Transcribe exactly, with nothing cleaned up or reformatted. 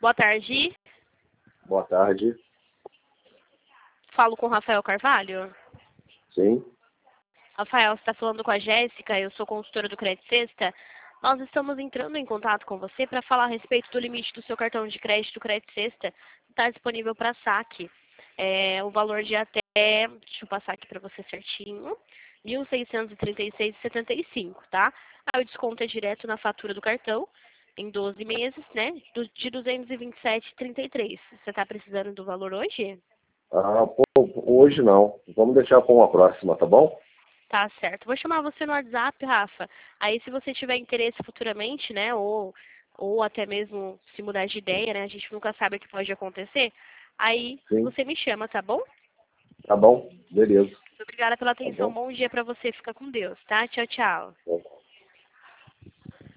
Boa tarde. Boa tarde. Falo com o Rafael Carvalho. Sim. Rafael, você está falando com a Jéssica, eu sou consultora do Crédito Sexta. Nós estamos entrando em contato com você para falar a respeito do limite do seu cartão de crédito Crédito Sexta. Está disponível para saque. É, o valor de até, deixa eu passar aqui para você certinho, mil seiscentos e trinta e seis reais e setenta e cinco centavos, tá? Aí o desconto é direto na fatura do cartão, em doze meses, né? Do- De duzentos e vinte e sete reais e trinta e três centavos. Você está precisando do valor hoje? Ah, pô, hoje não. Vamos deixar para uma próxima, tá bom? Tá certo. Vou chamar você no WhatsApp, Rafa. Aí, se você tiver interesse futuramente, né, ou, ou até mesmo se mudar de ideia, né, a gente nunca sabe o que pode acontecer, aí Sim. você me chama, tá bom? Tá bom? Beleza. Obrigada pela Tá atenção. bom? Bom dia pra você. Fica com Deus, tá? Tchau, tchau. Tá.